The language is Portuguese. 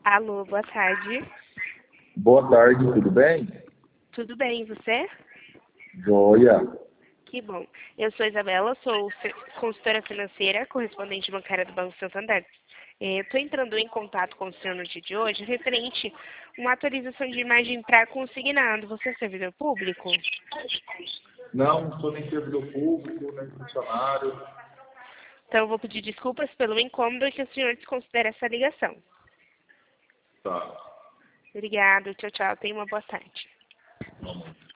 Alô, boa tarde. Boa tarde, tudo bem? Tudo bem, e você? Joia. Que bom. Eu sou Isabela, sou consultora financeira, correspondente bancária do Banco Santander. Estou entrando em contato com o senhor no dia de hoje, referente a uma atualização de imagem para consignado. Você é servidor público? Não sou nem servidor público, nem funcionário. Então, eu vou pedir desculpas pelo incômodo e que o senhor desconsidere essa ligação. Tá. Obrigado, tchau, tchau. Tenha uma boa tarde. Vamos.